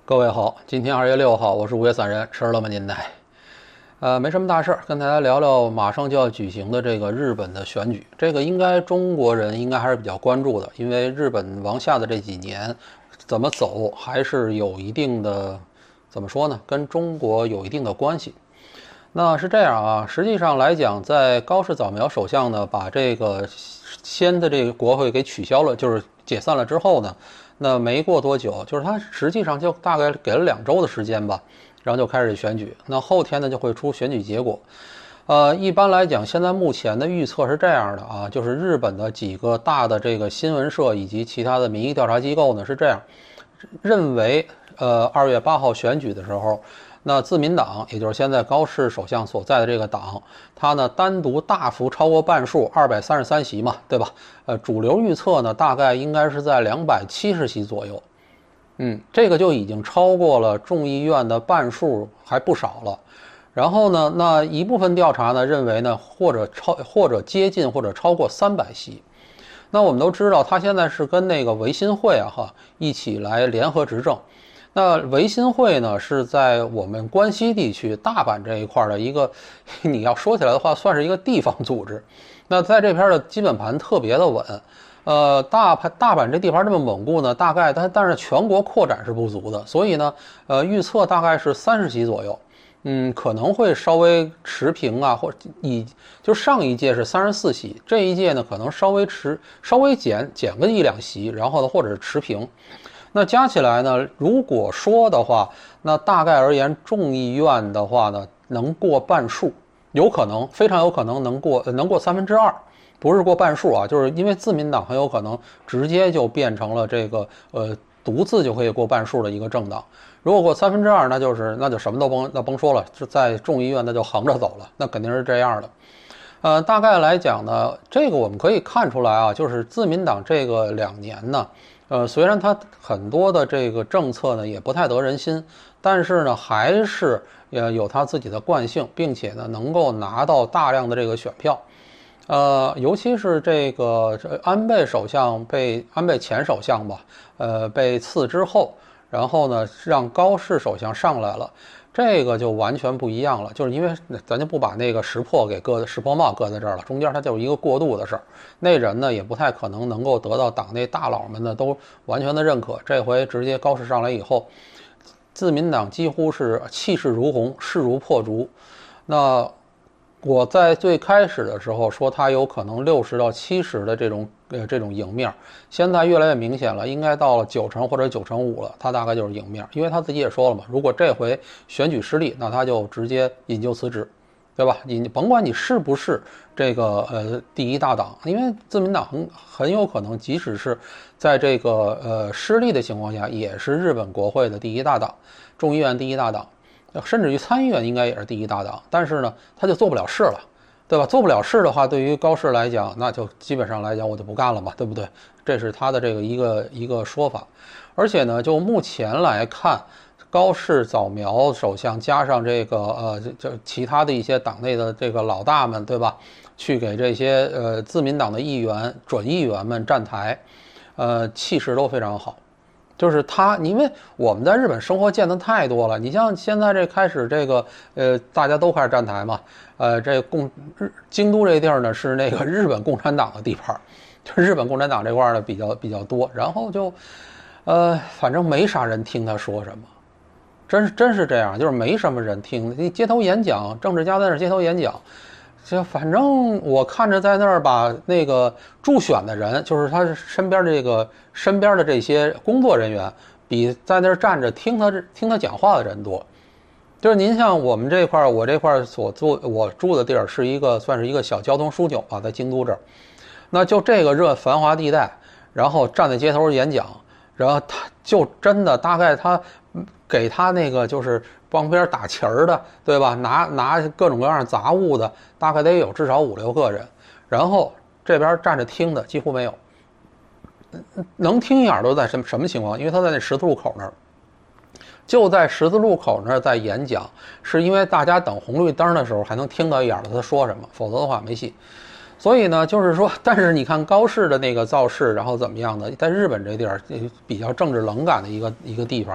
各位好，今天2月6号，我是5月散人，吃了吗您的？没什么大事儿，跟大家聊聊马上就要举行的这个日本的选举。这个应该中国人应该还是比较关注的，因为日本往下的这几年怎么走还是有一定的，怎么说呢，跟中国有一定的关系。那是这样啊，实际上来讲，在高市早苗首相呢把这个先的这个国会给取消了，就是解散了之后呢，那没过多久，就是他实际上就大概给了2周的时间吧，然后就开始选举。那后天呢就会出选举结果。一般来讲，现在目前的预测是这样的啊，就是日本的几个大的这个新闻社以及其他的民意调查机构呢是这样认为，2月8号选举的时候，那自民党，也就是现在高市首相所在的这个党，它呢单独大幅超过半数，233席嘛，对吧？主流预测呢大概应该是在270席左右，这个就已经超过了众议院的半数，还不少了。然后呢，那一部分调查呢认为呢，或者接近或者超过300席。那我们都知道，他现在是跟那个维新会一起来联合执政。那维新会呢是在我们关西地区大阪这一块的一个，你要说起来的话，算是一个地方组织。那在这边的基本盘特别的稳。大阪这地盘这么稳固呢，大概但是全国扩展是不足的，所以呢，预测大概是30席左右。可能会稍微持平啊，或就上一届是34席，这一届呢可能稍微减个1-2席，然后呢或者是持平。那加起来呢，如果说的话，那大概而言，众议院的话呢，能过半数，有可能，非常有可能能过2/3，不是过半数啊，就是因为自民党很有可能直接就变成了这个独自就可以过半数的一个政党。如果过2/3，那就什么都甭说了，就在众议院那就横着走了，那肯定是这样的。大概来讲呢，这个我们可以看出来啊，就是自民党这个2年呢。虽然它很多的这个政策呢也不太得人心，但是呢还是有它自己的惯性，并且呢能够拿到大量的这个选票。尤其是这个安倍前首相吧，被刺之后，然后呢让高市首相上来了。这个就完全不一样了，就是因为咱就不把那个石破茂搁在这儿了，中间它就是一个过渡的事儿。那人呢也不太可能够得到党内大佬们呢都完全的认可。这回直接高市上来以后，自民党几乎是气势如虹，势如破竹。那我在最开始的时候说他有可能60到70的这种赢面，现在越来越明显了，应该到了90%或者95%了，他大概就是赢面。因为他自己也说了嘛，如果这回选举失利，那他就直接引咎辞职，对吧？你甭管你是不是这个第一大党，因为自民党很有可能即使是在这个失利的情况下，也是日本国会的第一大党，众议院第一大党。甚至于参议院应该也是第一大党，但是呢，他就做不了事了，对吧？做不了事的话，对于高市来讲，那就基本上来讲，我就不干了嘛，对不对？这是他的这个一个说法。而且呢，就目前来看，高市早苗首相加上这个就其他的一些党内的这个老大们，对吧？去给这些自民党的准议员们站台，气势都非常好。就是他，因为我们在日本生活见得太多了。你像现在这开始这个大家都开始站台嘛。京都这地儿呢是那个日本共产党的地盘，就日本共产党这块呢比较多。然后就反正没啥人听他说什么，真是这样，就是没什么人听。你街头演讲，政治家在那街头演讲。就反正我看着在那儿把那个助选的人，就是他身边的这些工作人员，比在那儿站着听他讲话的人多。就是您像我们这块，我这块我住的地儿算是一个小交通枢纽吧，在京都这儿。那就这个繁华地带，然后站在街头演讲，然后他就真的大概他给他那个就是旁边打旗儿的，对吧？拿各种各样杂物的，大概得有至少5-6个人。然后这边站着听的几乎没有，能听一眼都在什么情况？因为他在那十字路口那儿，就在十字路口那儿在演讲，是因为大家等红绿灯的时候还能听到一眼他说什么，否则的话没戏。所以呢，就是说，但是你看高市的那个造势，然后怎么样的，在日本这地儿比较政治冷感的一个地方，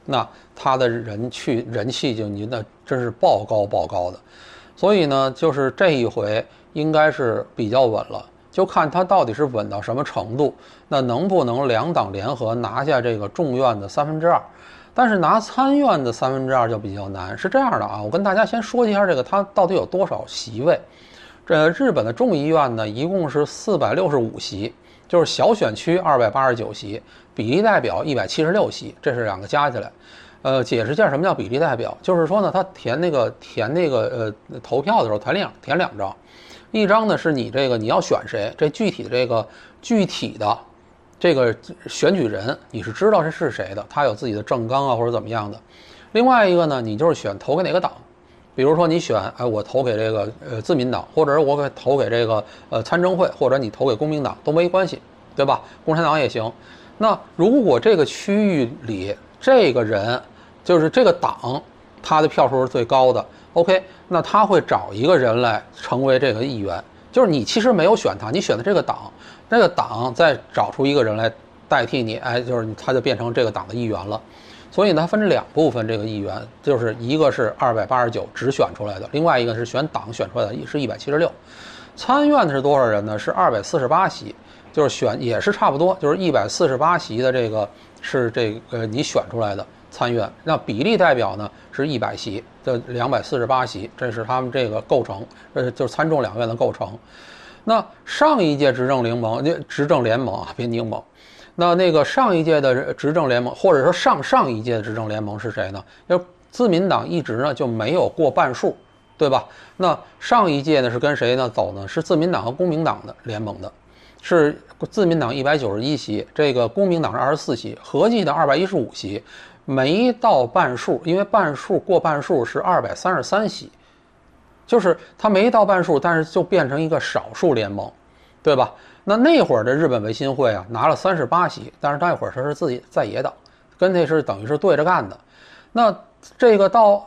那他的人气就那真是爆高的。所以呢，就是这一回应该是比较稳了，就看他到底是稳到什么程度，那能不能两党联合拿下这个众院的2/3？但是拿参院的2/3就比较难。是这样的啊，我跟大家先说一下这个它到底有多少席位。这日本的众议院呢，一共是465席，就是小选区289席，比例代表176席，这是两个加起来。解释一下什么叫比例代表，就是说呢，他填那个投票的时候填两张，一张呢是你要选谁，这具体的这个选举人你是知道这是谁的，他有自己的政纲啊或者怎么样的。另外一个呢，你就是选投给哪个党，比如说你选我投给这个自民党，或者我投给这个参政会，或者你投给公民党都没关系，对吧？共产党也行。那如果这个区域里这个人就是这个党，他的票数是最高的 ，OK， 那他会找一个人来成为这个议员，就是你其实没有选他，你选的这个党，这个党再找出一个人来代替你，就是他就变成这个党的议员了。所以呢，它分两部分，这个议员就是一个是289直选出来的，另外一个是选党选出来的，是176。参院是多少人呢？是248席，就是也是差不多，就是148席的这个是你选出来的参院。那比例代表呢是100席，这248席，这是他们这个构成，就是参众两院的构成。那上一届执政联盟啊，别柠檬。那个上一届的执政联盟，或者说上一届的执政联盟是谁呢？因为自民党一直呢就没有过半数，对吧？那上一届呢是跟谁呢走呢？是自民党和公民党的联盟的，是自民党191席，这个公民党是24席，合计的215席，没到半数，因为过半数是233席，就是他没到半数，但是就变成一个少数联盟，对吧？那会儿的日本维新会啊，拿了38席，但是那会儿他是自己在野党，跟那是等于是对着干的。那这个到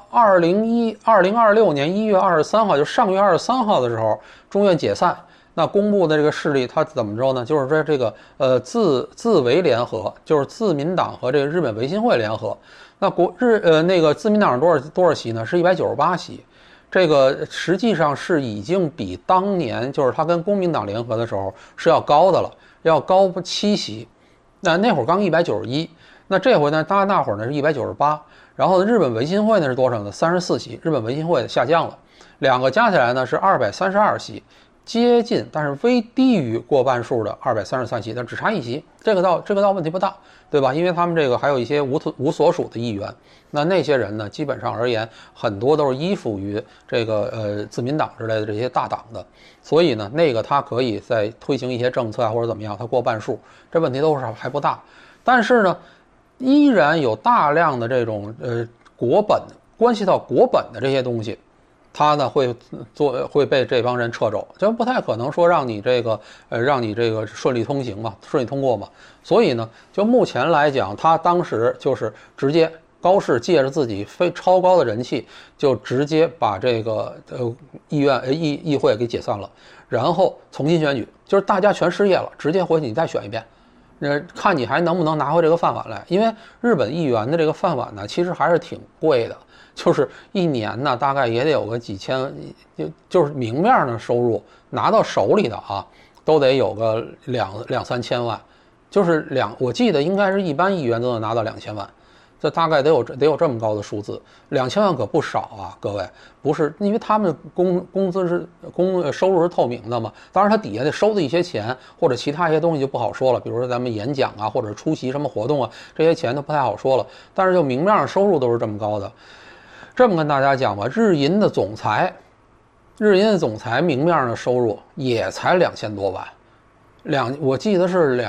2026年1月23号，就上月23号的时候，中院解散，那公布的这个势力，他怎么着呢？就是说这个自维联合，就是自民党和这个日本维新会联合。那那个自民党多少席呢？是198席。这个实际上是已经比当年就是他跟公民党联合的时候是要高的了，要高7席。那会儿刚191，那这回呢，那会儿呢是198。然后日本维新会呢是多少呢？34席，日本维新会下降了，两个加起来呢是232席，接近但是微低于过半数的233席，但只差1席，这个倒问题不大，对吧？因为他们这个还有一些无所属的议员，那些人呢，基本上而言，很多都是依附于这个自民党之类的这些大党的，所以呢，他可以再推行一些政策啊或者怎么样，他过半数，这问题都是还不大。但是呢，依然有大量的这种国本关系到国本的这些东西。他呢会被这帮人撤走，就不太可能说让你这个顺利通行嘛，顺利通过嘛。所以呢，就目前来讲，他当时就是直接高市借着自己非超高的人气，就直接把这个议会给解散了，然后重新选举，就是大家全失业了，直接回去你再选一遍。看你还能不能拿回这个饭碗来，因为日本议员的这个饭碗呢，其实还是挺贵的，就是一年呢大概也得有个几千，就是明面的收入拿到手里的啊，都得有个两三千万，就是我记得应该是一般议员都能拿到2000万。这大概得有这么高的数字，2000万可不少啊，各位，不是因为他们工资是收入是透明的嘛，当然他底下得收的一些钱或者其他一些东西就不好说了，比如说咱们演讲啊或者出席什么活动啊，这些钱都不太好说了，但是就明面上收入都是这么高的。这么跟大家讲吧，日银的总裁明面上的收入也才2000多万。我记得是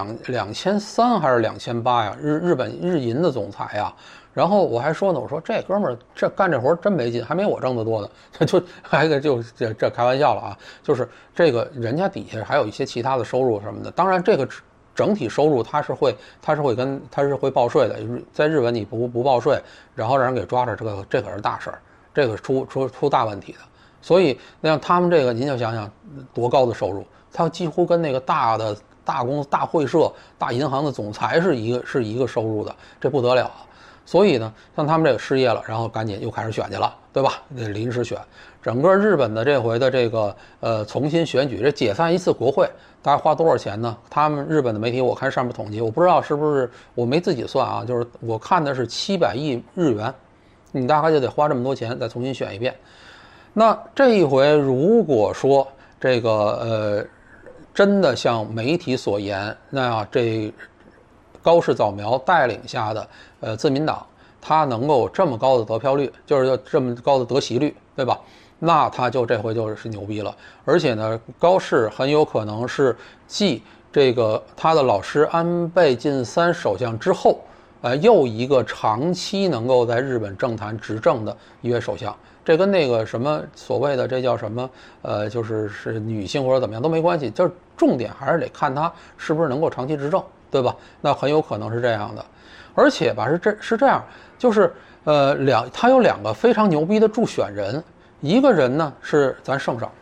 2300还是2800呀？日银的总裁呀。然后我还说呢，我说这哥们儿干这活真没劲，还没我挣得多呢。这开玩笑了啊，就是这个人家底下还有一些其他的收入什么的。当然这个整体收入他是会报税的，在日本你不报税，然后让人给抓着，这可是大事儿，这个出大问题的。所以那像他们这个，您就想想多高的收入。他几乎跟那个大公司、大会社、大银行的总裁是一个收入的，这不得了。 所以呢，像他们这个失业了，然后赶紧又开始选去了，对吧？临时选，整个日本的这回的这个重新选举，这解散一次国会，大概花多少钱呢？他们日本的媒体我看上面统计，我不知道是不是我没自己算啊，就是我看的是700亿日元，你大概就得花这么多钱再重新选一遍。那这一回如果说这个真的像媒体所言，那这高市早苗带领下的自民党，他能够这么高的得票率，就是这么高的得席率，对吧？那他就这回就是牛逼了。而且呢，高市很有可能是继这个他的老师安倍晋三首相之后，又一个长期能够在日本政坛执政的一位首相。这跟那个什么所谓的这叫什么就是女性或者怎么样都没关系，就是重点还是得看他是不是能够长期执政，对吧？那很有可能是这样的。而且吧，是这样，就是他有2个非常牛逼的助选人，一个人呢是咱圣上，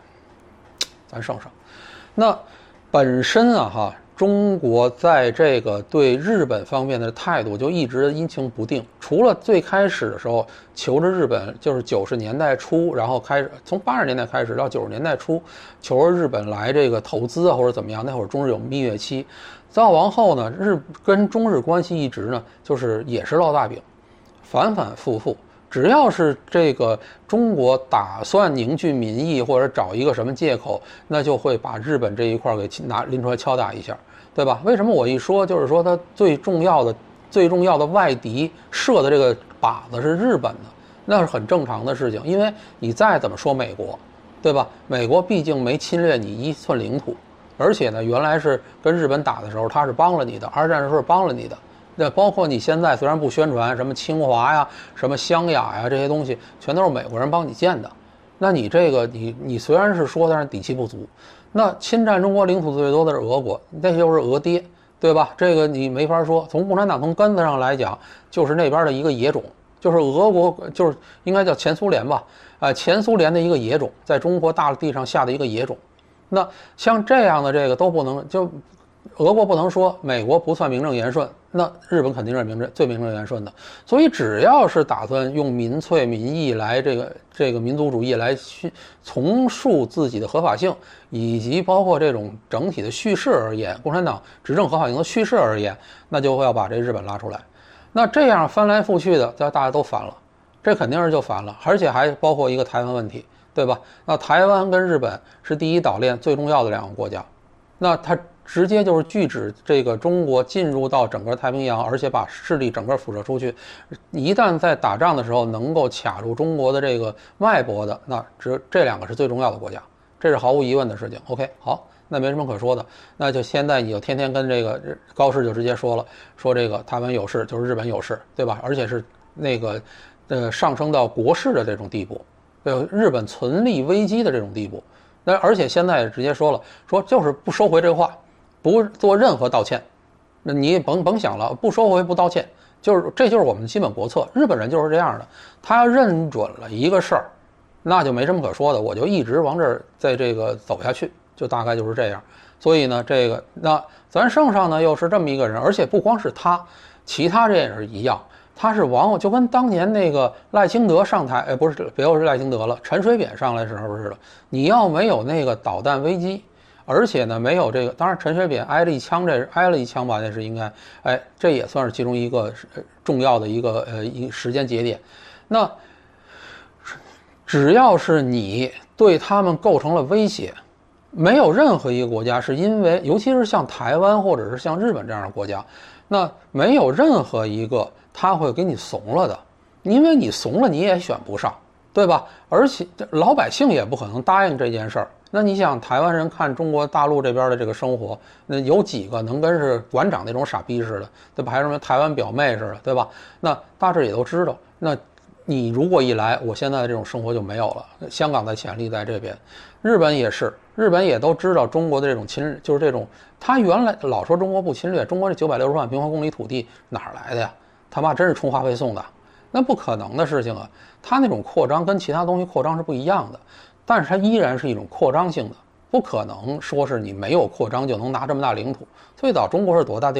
那本身啊中国在这个对日本方面的态度就一直阴晴不定。除了最开始的时候求着日本，就是90年代初，然后开始从80年代开始到90年代初，求着日本来这个投资啊或者怎么样。那会儿中日有蜜月期，再往后呢，跟中日关系一直呢就是也是烙大饼，反反复复。只要是这个中国打算凝聚民意或者找一个什么借口，那就会把日本这一块给拎出来敲打一下，对吧？为什么我一说就是说它最重要的外敌设的这个靶子是日本的，那是很正常的事情。因为你再怎么说美国，对吧？美国毕竟没侵略你1寸领土，而且呢，原来是跟日本打的时候，他是帮了你的，二战的时候是帮了你的。那包括你现在虽然不宣传什么清华呀、什么湘雅呀这些东西，全都是美国人帮你建的。那你这个你虽然是说，但是底气不足。那侵占中国领土最多的是俄国，那就是俄爹，对吧？这个你没法说。从共产党从根子上来讲，就是那边的一个野种，就是俄国，就是应该叫前苏联吧？前苏联的一个野种，在中国大地上下的一个野种。那像这样的这个都不能就。俄国不能说美国不算名正言顺，那日本肯定是最名正言顺的。所以只要是打算用民粹民意来这个民族主义来去重塑自己的合法性，以及包括这种整体的叙事而言，共产党执政合法性的叙事而言，那就会要把这日本拉出来。那这样翻来覆去的，大家都烦了，这肯定是就烦了。而且还包括一个台湾问题，对吧？那台湾跟日本是第一岛链最重要的2个国家，那它直接就是拒止这个中国进入到整个太平洋，而且把势力整个辐射出去。一旦在打仗的时候能够卡住中国的这个脉搏的，那这2个是最重要的国家，这是毫无疑问的事情。OK， 好，那没什么可说的，那就现在你就天天跟这个高市就直接说了，说这个台湾有事就是日本有事，对吧？而且是那个上升到国事的这种地步，日本存立危机的这种地步。那而且现在直接说了，说就是不收回这个话。不做任何道歉，那你甭想了，不收回不道歉，这就是我们的基本国策。日本人就是这样的，他要认准了一个事儿，那就没什么可说的，我就一直往这儿在这个走下去，就大概就是这样。所以呢，那咱圣上呢又是这么一个人，而且不光是他，其他人也是一样，他是就跟当年那个赖清德上台，不是别又是赖清德了，陈水扁上来时候似的，你要没有那个导弹危机。而且呢，没有这个，当然陈水扁挨了一枪吧，那是应该，这也算是其中一个重要的一个时间节点。那只要是你对他们构成了威胁，没有任何一个国家是因为，尤其是像台湾或者是像日本这样的国家，那没有任何一个他会给你怂了的，因为你怂了你也选不上，对吧？而且老百姓也不可能答应这件事儿。那你想，台湾人看中国大陆这边的这个生活，那有几个能跟是馆长那种傻逼似的，对吧？还是什么台湾表妹似的，对吧？那大致也都知道。那你如果一来，我现在的这种生活就没有了。香港的潜力在这边，日本也是，日本也都知道中国的这种就是这种，他原来老说中国不侵略，中国这960万平方公里土地哪儿来的呀？他妈真是充话费送的，那不可能的事情啊！他那种扩张跟其他东西扩张是不一样的。但是它依然是一种扩张性的，不可能说是你没有扩张就能拿这么大领土。最早中国是多大地儿？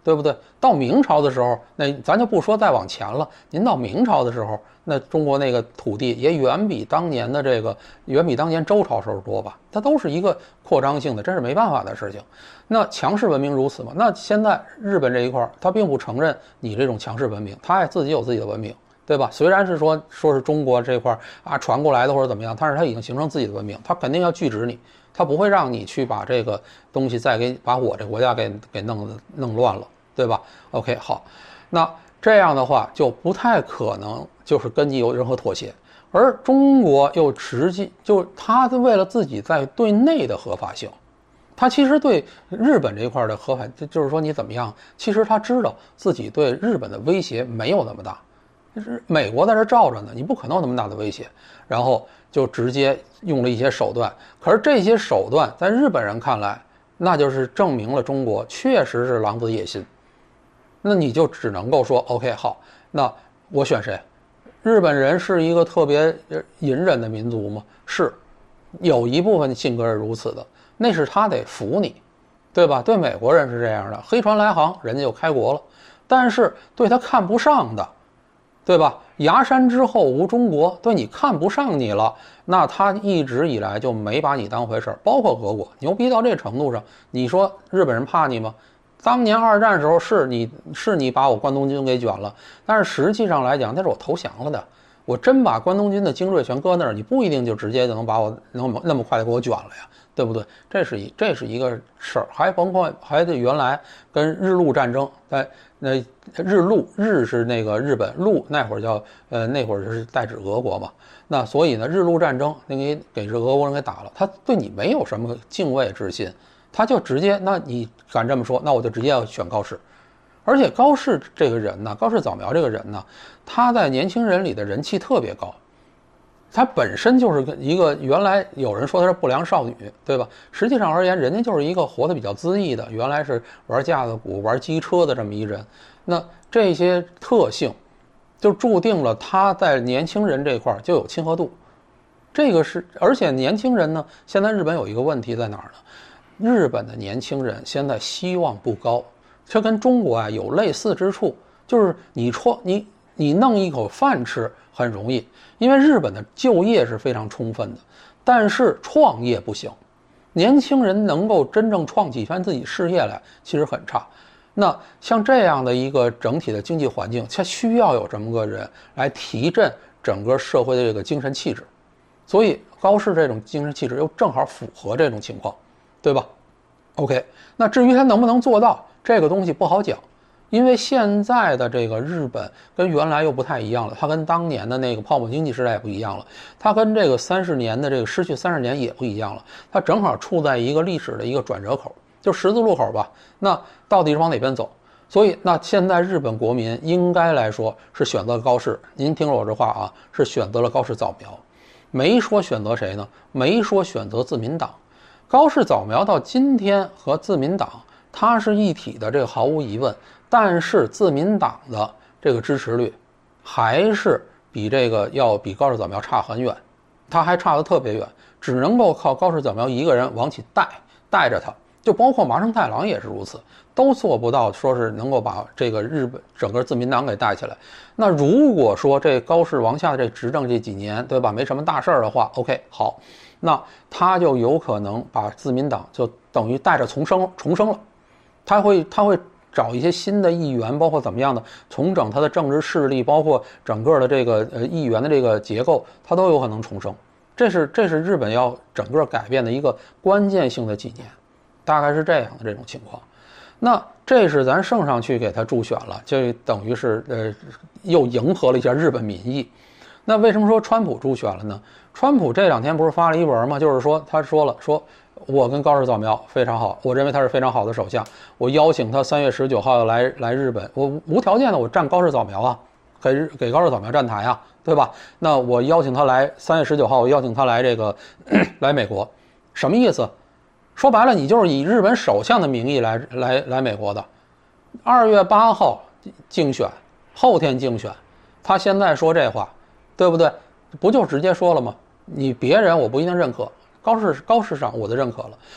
对不对？到明朝的时候，那咱就不说再往前了，您到明朝的时候，那中国那个土地也远比当年周朝时候多吧？它都是一个扩张性的，这是没办法的事情。那强势文明如此嘛？那现在日本这一块，它并不承认你这种强势文明，它也自己有自己的文明。对吧？虽然是说是中国这块啊传过来的或者怎么样，但是它已经形成自己的文明，它肯定要拒止你，它不会让你去把这个东西再把我这国家给弄乱了，对吧 ？OK， 好，那这样的话就不太可能就是跟你有任何妥协，而中国又实际就他为了自己在对内的合法性。他其实对日本这一块的合法，就是说你怎么样，其实他知道自己对日本的威胁没有那么大。就是美国在这罩着呢，你不可能有那么大的威胁，然后就直接用了一些手段。可是这些手段在日本人看来，那就是证明了中国确实是狼子野心。那你就只能够说 OK 好，那我选谁？日本人是一个特别隐忍的民族吗？是，有一部分性格是如此的，那是他得服你，对吧？对美国人是这样的，黑船来航，人家就开国了。但是对他看不上的，对吧？崖山之后无中国，对你看不上你了，那他一直以来就没把你当回事儿。包括俄国，牛逼到这程度上，你说日本人怕你吗？当年二战时候是你把我关东军给卷了，但是实际上来讲，那是我投降了的。我真把关东军的精锐全搁那儿，你不一定就直接就能把我那么快的给我卷了呀，对不对？这是一个事儿，还包括得原来跟日露战争，那日是那个日本，露那会儿叫那会儿是代指俄国嘛。那所以呢，日露战争那个给这俄国人给打了，他对你没有什么敬畏之心，他就直接，那你敢这么说，那我就直接要选高适。而且高适这个人呢，高市早苗这个人呢，他在年轻人里的人气特别高。他本身就是一个原来有人说他是不良少女，对吧？实际上而言，人家就是一个活得比较恣意的，原来是玩架子鼓、玩机车的这么一人。那这些特性就注定了他在年轻人这块就有亲和度。这个是，而且年轻人呢，现在日本有一个问题在哪儿呢？日本的年轻人现在希望不高。这跟中国啊有类似之处，就是你弄一口饭吃很容易，因为日本的就业是非常充分的，但是创业不行，年轻人能够真正创起一番自己事业来其实很差。那像这样的一个整体的经济环境，它需要有这么个人来提振整个社会的这个精神气质，所以高适这种精神气质又正好符合这种情况，对吧 ？OK， 那至于他能不能做到？这个东西不好讲，因为现在的这个日本跟原来又不太一样了，它跟当年的那个泡沫经济时代也不一样了，它跟这个30年的这个失去30年也不一样了，它正好处在一个历史的一个转折口，就十字路口吧。那到底是往哪边走？所以那现在日本国民应该来说是选择高适，您听了我这话啊，是选择了高市早苗，没说选择谁呢？没说选择自民党。高市早苗到今天和自民党它是一体的，这个毫无疑问。但是自民党的这个支持率还是比高市早苗差很远，他还差得特别远，只能够靠高市早苗一个人往起带着他，就包括麻生太郎也是如此，都做不到说是能够把这个日本整个自民党给带起来。那如果说这高市往下的这执政这几年，对吧，没什么大事儿的话 ，OK 好，那他就有可能把自民党就等于带着重生了。他会找一些新的议员，包括怎么样的重整他的政治势力，包括整个的这个议员的这个结构，他都有可能重生。这是日本要整个改变的一个关键性的几年，大概是这样的这种情况。那这是咱升上去给他助选了，就等于是又迎合了一下日本民意。那为什么说川普助选了呢？川普这2天不是发了一文吗？就是说他说我跟高市早苗非常好，我认为他是非常好的首相，我邀请他3月19号要来日本，我无条件的我站高市早苗啊，给高市早苗站台啊，对吧？那我邀请他来3月19号，我邀请他来这个来美国，什么意思？说白了，你就是以日本首相的名义来美国的。2月8号竞选，后天竞选，他现在说这话，对不对？不就直接说了吗？你别人我不一定认可。高市上我的认可了，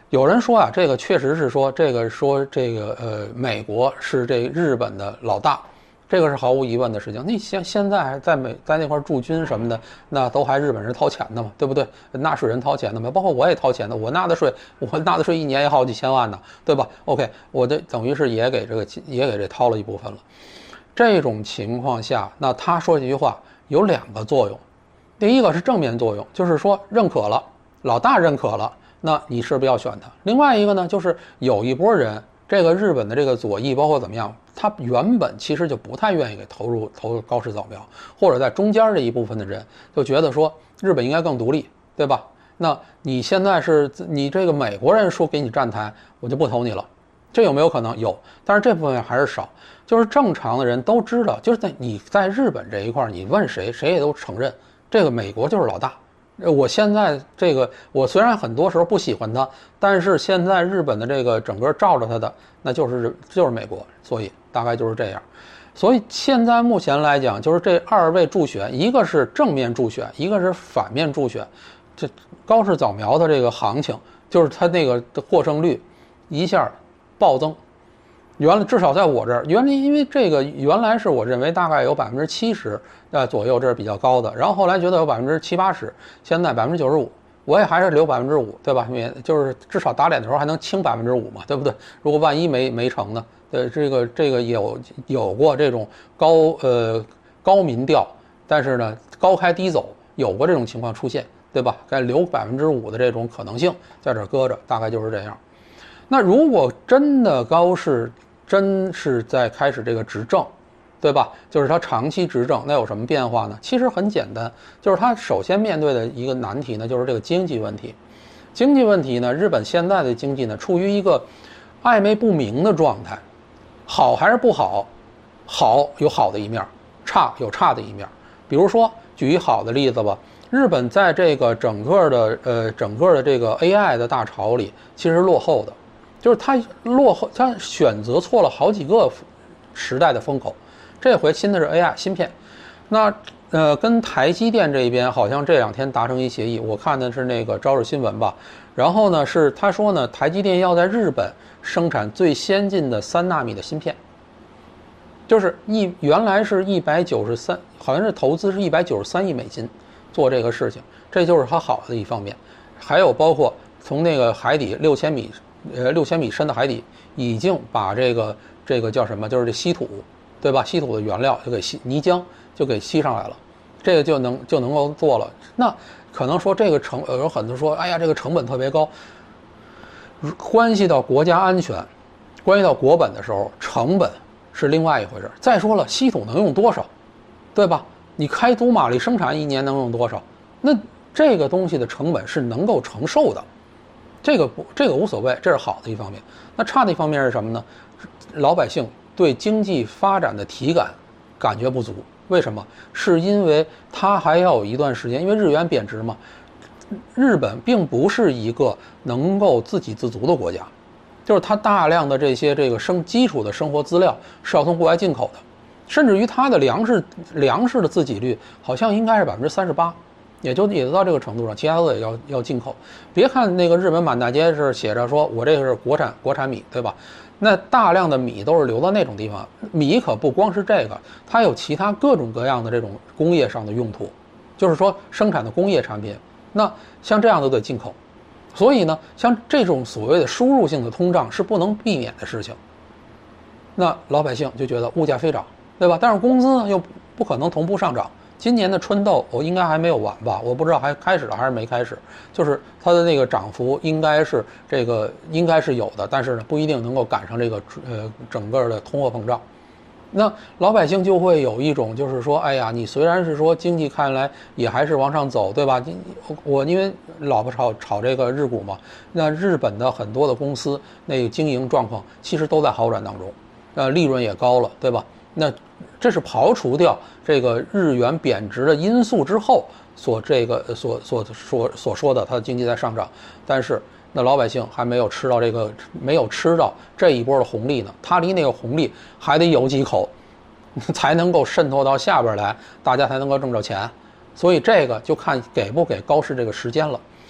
有人说啊，这个确实是说美国是这日本的老大，这个是毫无疑问的事情。你现在还在那块驻军什么的，那都还日本人掏钱的嘛，对不对？纳税人掏钱的嘛，包括我也掏钱的，我纳的税一年也好几千万呢，对吧 ？OK， 我这等于是也给这掏了一部分了。这种情况下，那他说这句话有2个作用，第一个是正面作用，就是说认可了，老大认可了。那你是不是要选他？另外一个呢，就是有一波人，这个日本的这个左翼包括怎么样，他原本其实就不太愿意给投入高市早苗，或者在中间这一部分的人就觉得说日本应该更独立，对吧？那你现在是你这个美国人说给你站台，我就不投你了，这有没有可能？有，但是这部分还是少。就是正常的人都知道，就是你在日本这一块，你问谁也都承认，这个美国就是老大。我现在这个，我虽然很多时候不喜欢他，但是现在日本的这个整个罩着他的，那就是美国，所以大概就是这样。所以现在目前来讲，就是这2位助选，一个是正面助选，一个是反面助选。这高市早苗的这个行情，就是他那个获胜率一下暴增。至少在我这儿，因为这个原来是我认为大概有70%左右，这是比较高的。然后后来觉得有70%、80%，现在95%，我也还是留5%，对吧？就是至少打脸的时候还能清5%嘛，对不对？如果万一没成呢？这个有过这种高民调，但是呢高开低走，有过这种情况出现，对吧？该留5%的这种可能性在这搁着，大概就是这样。那如果真的高市真是在开始这个执政，对吧？就是他长期执政，那有什么变化呢？其实很简单，就是他首先面对的一个难题呢，就是这个经济问题。经济问题呢，日本现在的经济呢，处于一个暧昧不明的状态，好还是不好？好有好的一面，差有差的一面。比如说，举一好的例子吧，日本在这个整个的这个 AI 的大潮里，其实落后的。就是他落后，他选择错了好几个时代的风口。这回新的是 AI 芯片，那跟台积电这边好像这2天达成一协议，我看的是那个朝日新闻吧。然后呢是他说呢，台积电要在日本生产最先进的3纳米的芯片，就是原来是193，好像是投资是193亿美金做这个事情，这就是它好的一方面。还有包括从那个海底6000米深的海底，已经把这个叫什么，就是这稀土，对吧？稀土的原料就给泥浆就给吸上来了，这个就能够做了。那可能说这个有很多说，哎呀，这个成本特别高，关系到国家安全，关系到国本的时候，成本是另外一回事。再说了，稀土能用多少，对吧？你开足马力生产1年能用多少？那这个东西的成本是能够承受的。这个无所谓，这是好的一方面。那差的一方面是什么呢？老百姓对经济发展的体感觉不足。为什么？是因为它还要有一段时间，因为日元贬值嘛。日本并不是一个能够自给自足的国家，就是它大量的这个基础的生活资料是要从国外进口的，甚至于它的粮食的自给率好像应该是38%。也就到这个程度上，其他都得要进口。别看那个日本满大街是写着说我这个是国产米，对吧？那大量的米都是流到那种地方，米可不光是这个，它有其他各种各样的这种工业上的用途，就是说生产的工业产品。那像这样都得进口，所以呢，像这种所谓的输入性的通胀是不能避免的事情。那老百姓就觉得物价飞涨，对吧？但是工资呢又不可能同步上涨。今年的春斗应该还没有完吧？我不知道还开始了还是没开始。就是它的那个涨幅应该是有的，但是呢不一定能够赶上这个整个的通货膨胀。那老百姓就会有一种就是说，哎呀，你虽然是说经济看来也还是往上走，对吧？我因为老婆炒这个日股嘛，那日本的很多的公司那个经营状况其实都在好转当中，利润也高了，对吧？那这是刨除掉这个日元贬值的因素之后所说的它的经济在上涨，但是那老百姓还没有吃到这一波的红利呢，他离那个红利还得有几口才能够渗透到下边来，大家才能够挣着钱。所以这个就看给不给高市这个时间了。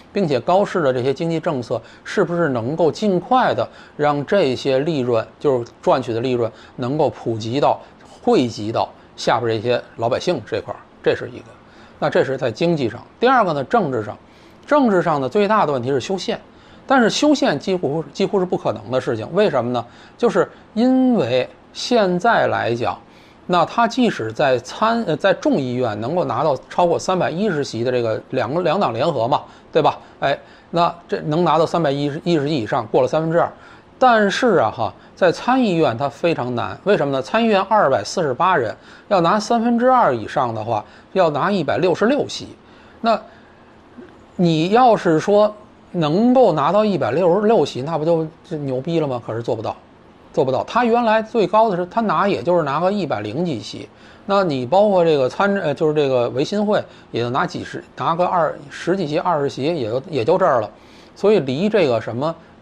并且高市的这些经济政策是不是能够尽快的让这些利润，就是赚取的利润，能够汇集到下边这些老百姓这块，这是一个。那这是在经济上。第二个呢，政治上的最大的问题是修宪，但是修宪几乎是不可能的事情。为什么呢？就是因为现在来讲，那他即使在众议院能够拿到超过310席的这个两党联合嘛，对吧？那这能拿到310席以上，过了2/3。但是啊在参议院它非常难，为什么呢？参议院248人，要拿2/3以上的话，要拿166席。那你要是说能够拿到166席，那不就牛逼了吗？可是做不到。他原来最高的是他也就是拿个100几席，那你包括这个就是这个维新会也就拿个10几席、20席，也就这儿了。所以离这个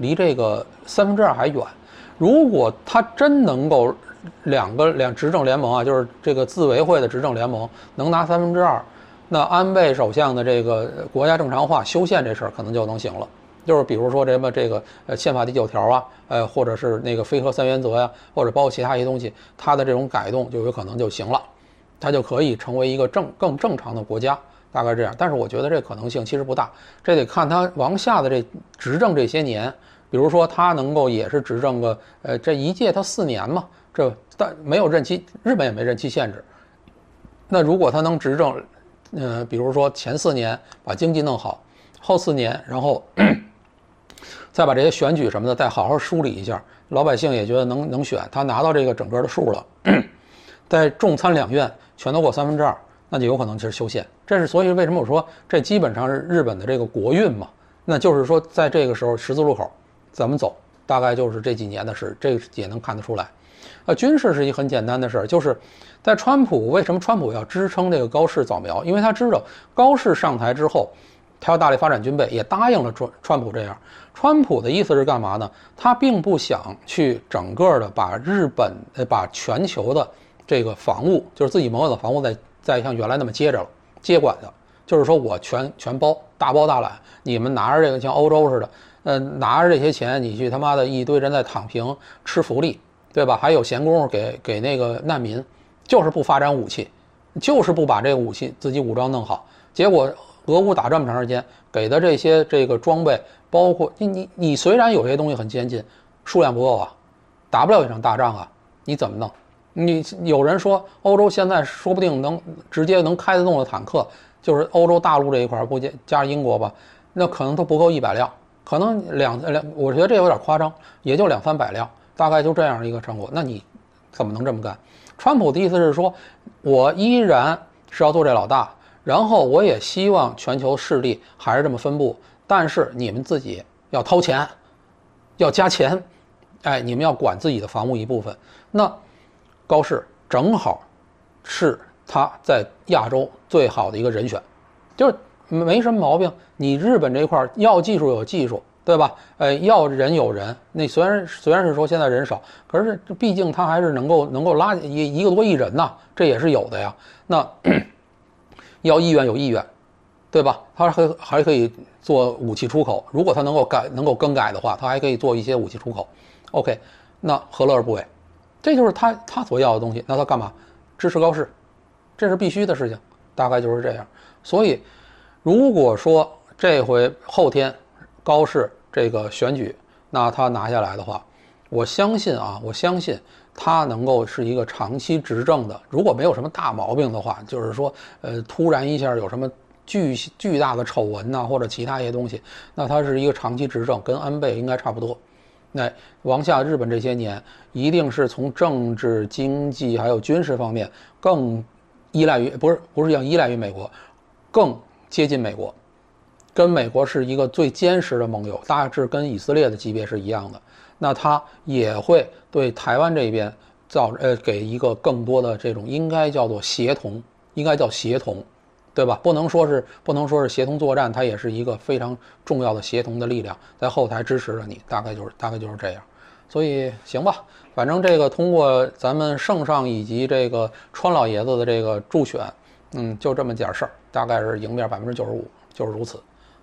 2/3还远。如果他真能够两执政联盟啊，就是这个自维会的执政联盟能拿2/3，那安倍首相的这个国家正常化修宪这事儿可能就能行了。就是比如说这个宪法第9条啊，或者是那个非核3原则呀，或者包括其他一些东西，它的这种改动就有可能就行了，它就可以成为一个更正常的国家，大概这样。但是我觉得这可能性其实不大，这得看他往下的执政这些年，比如说他能够也是执政个这一届他4年嘛，但没有任期，日本也没任期限制。那如果他能执政，比如说前4年把经济弄好，后4年然后再把这些选举什么的再好好梳理一下，老百姓也觉得能选，他拿到这个整个的数了，在众参两院全都过2/3，那就有可能是修宪。所以为什么我说这基本上是日本的这个国运嘛？那就是说在这个时候十字路口怎么走，大概就是这几年的事，这也能看得出来。军事是一个很简单的事儿，就是在为什么川普要支撑这个高市早苗？因为他知道高市上台之后，他要大力发展军备，也答应了川普这样。川普的意思是干嘛呢？他并不想去整个的把全球的这个防务，就是自己盟友的防务再像原来那么接管的，就是说我全包，大包大揽，你们拿着这个像欧洲似的，拿着这些钱，你去他妈的一堆人在躺平吃福利，对吧？还有闲工夫给那个难民，就是不发展武器，就是不把这个武器自己武装弄好，结果俄乌打这么长时间，给的这个装备，包括你虽然有些东西很先进，数量不够啊，打不了一场大仗啊，你怎么弄？有人说欧洲现在说不定直接能开得动的坦克，就是欧洲大陆这一块不加上英国吧，那可能都不够100辆，可能我觉得这有点夸张，也就200-300辆，大概就这样一个成果。那你怎么能这么干？川普的意思是说，我依然是要做这老大。然后我也希望全球势力还是这么分布，但是你们自己要掏钱，要加钱，你们要管自己的防务一部分。那高市正好是他在亚洲最好的一个人选，就是没什么毛病。你日本这块要技术有技术，对吧？要人有人。那虽然是说现在人少，可是毕竟他还是能够拉1个多亿人呐，这也是有的呀。那要意愿有意愿，对吧？他还可以做武器出口，如果他能够更改的话，他还可以做一些武器出口。OK， 那何乐而不为？这就是他所要的东西。那他干嘛？支持高市，这是必须的事情，大概就是这样。所以，如果说这回后天高市这个选举，那他拿下来的话，我相信他能够是一个长期执政的，如果没有什么大毛病的话，就是说，突然一下有什么巨大的丑闻呐，或者其他一些东西，那他是一个长期执政，跟安倍应该差不多。那往下日本这些年，一定是从政治、经济还有军事方面更依赖于不是要依赖于美国，更接近美国，跟美国是一个最坚实的盟友，大致跟以色列的级别是一样的。那他也会对台湾这边给一个更多的这种应该叫做协同，应该叫协同，对吧？不能说是协同作战，它也是一个非常重要的协同的力量，在后台支持着你，大概就是这样。所以行吧，反正这个通过咱们圣上以及这个川老爷子的这个助选，就这么点事儿，大概是赢面95%，就是如此。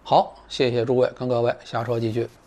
好，谢谢诸位，跟各位下车继续。